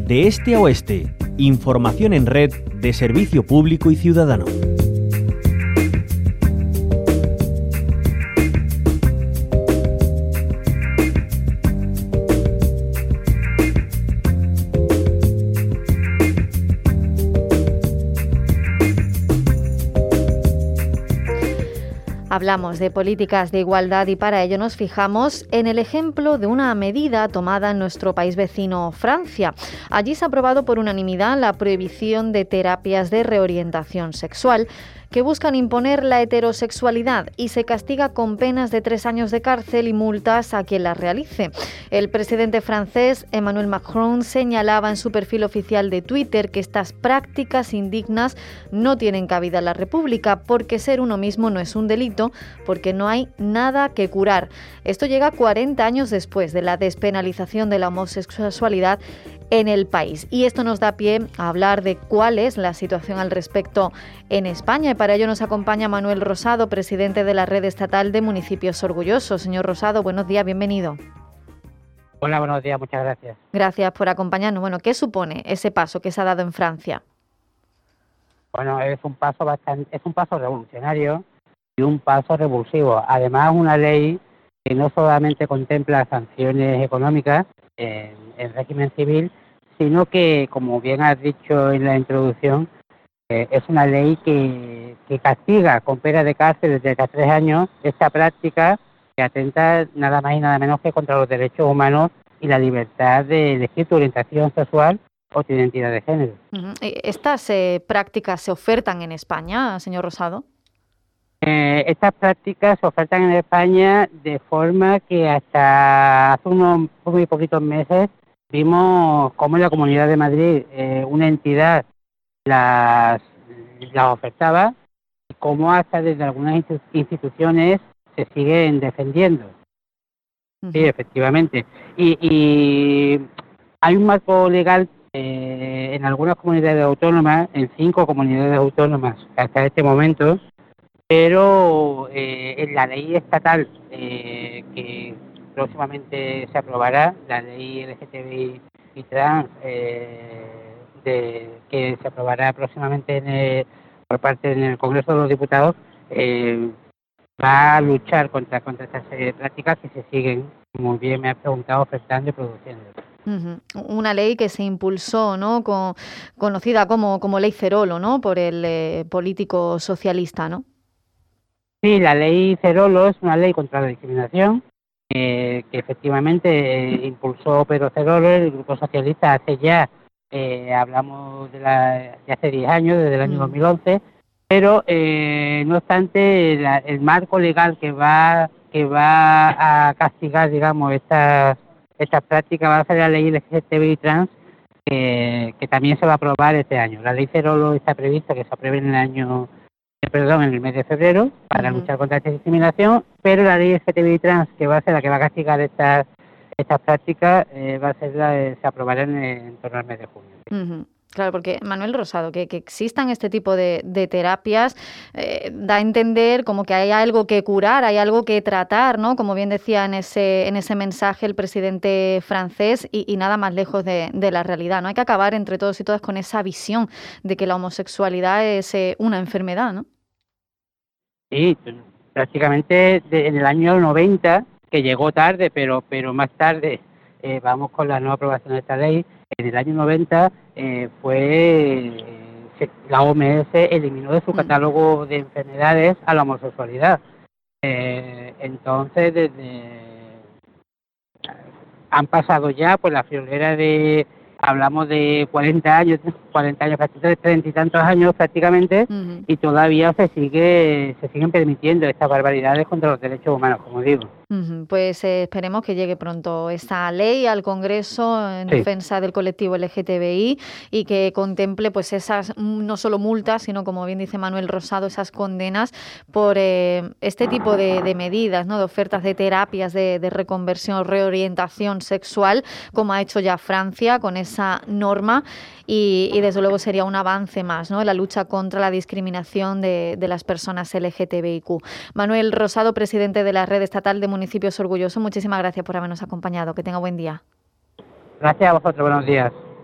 De este a oeste, información en red de servicio público y ciudadano. Hablamos de políticas de igualdad y para ello nos fijamos en el ejemplo de una medida tomada en nuestro país vecino, Francia. Allí se ha aprobado por unanimidad la prohibición de terapias de reorientación sexual que buscan imponer la heterosexualidad y se castiga con penas de 3 años de cárcel y multas a quien las realice. El presidente francés, Emmanuel Macron, señalaba en su perfil oficial de Twitter que estas prácticas indignas no tienen cabida en la República porque ser uno mismo no es un delito, porque no hay nada que curar. Esto llega 40 años después de la despenalización de la homosexualidad en el país. Y esto nos da pie a hablar de cuál es la situación al respecto en España. Y para ello nos acompaña Manuel Rosado, presidente de la Red Estatal de Municipios Orgullosos. Señor Rosado, buenos días, bienvenido. Hola, buenos días, muchas gracias. Gracias por acompañarnos. Bueno, ¿qué supone ese paso que se ha dado en Francia? Bueno, es un paso revolucionario y un paso revulsivo. Además, una ley que no solamente contempla sanciones económicas en régimen civil, sino que, como bien has dicho en la introducción, es una ley que castiga con pena de cárcel desde hasta 3 años esta práctica que atenta nada más y nada menos que contra los derechos humanos y la libertad de elegir tu orientación sexual o tu identidad de género. ¿Estas prácticas se ofertan en España, señor Rosado? Estas prácticas se ofertan en España de forma que hasta hace unos muy poquitos meses vimos cómo en la Comunidad de Madrid una entidad las ofertaba y cómo hasta desde algunas instituciones se siguen defendiendo. Sí, efectivamente. Y hay un marco legal en algunas comunidades autónomas, en 5 comunidades autónomas hasta este momento, pero en la ley estatal que próximamente se aprobará, la ley LGTBI y trans, que se aprobará próximamente por parte del Congreso de los Diputados, va a luchar contra estas prácticas que se siguen, como bien me ha preguntado, ofertando y produciendo. Una ley que se impulsó, ¿no?, conocida como Ley Cerolo, ¿no?, por el político socialista, ¿no? Sí, la ley Cerolo es una ley contra la discriminación que efectivamente impulsó Pedro Cerolo, el Grupo Socialista, hace ya, hablamos de hace 10 años, desde el año 2011, pero no obstante el marco legal que va a castigar, digamos, estas prácticas va a ser la ley LGTBI trans, que también se va a aprobar este año. La ley Cerolo está prevista que se apruebe en el mes de febrero para luchar contra esta discriminación, pero la ley LGTBI trans, que va a ser la que va a castigar estas prácticas, se aprobará en torno al mes de junio. Claro, porque Manuel Rosado, que existan este tipo de terapias da a entender como que hay algo que curar, hay algo que tratar, ¿no? Como bien decía en ese mensaje el presidente francés y nada más lejos de la realidad, ¿no? Hay que acabar entre todos y todas con esa visión de que la homosexualidad es una enfermedad, ¿no? Sí, prácticamente en el año 90, que llegó tarde, pero más tarde vamos con la nueva aprobación de esta ley. En el año 90 la OMS eliminó de su catálogo de enfermedades a la homosexualidad. Entonces, han pasado ya pues la friolera hablamos de 40 años, prácticamente 30 y tantos años prácticamente, y todavía se siguen permitiendo estas barbaridades contra los derechos humanos, como digo. Pues esperemos que llegue pronto esta ley al Congreso en defensa del colectivo LGTBI y que contemple pues esas no solo multas, sino, como bien dice Manuel Rosado, esas condenas por este tipo de medidas, ¿no?, de ofertas de terapias de reconversión o reorientación sexual, como ha hecho ya Francia con esa norma, y desde luego sería un avance más, ¿no?, en la lucha contra la discriminación de las personas LGTBIQ. Manuel Rosado, presidente de la Red Estatal de Municipios Orgullosos, muchísimas gracias por habernos acompañado. Que tenga buen día. Gracias a vosotros, buenos días.